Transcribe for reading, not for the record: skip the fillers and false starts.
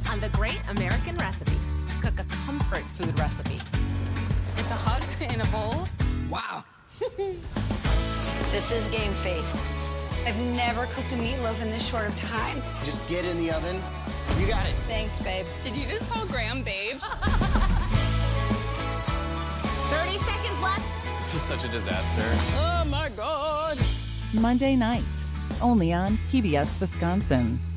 on The Great American Recipe. Cook a comfort food recipe. It's a hug in a bowl. Wow. This is game, Faith. I've never cooked a meatloaf in this short of time. Just get in the oven. You got it. Thanks, babe. Did you just call Graham babe? 30 seconds left. This is such a disaster. Oh, my God. Monday night, only on PBS Wisconsin.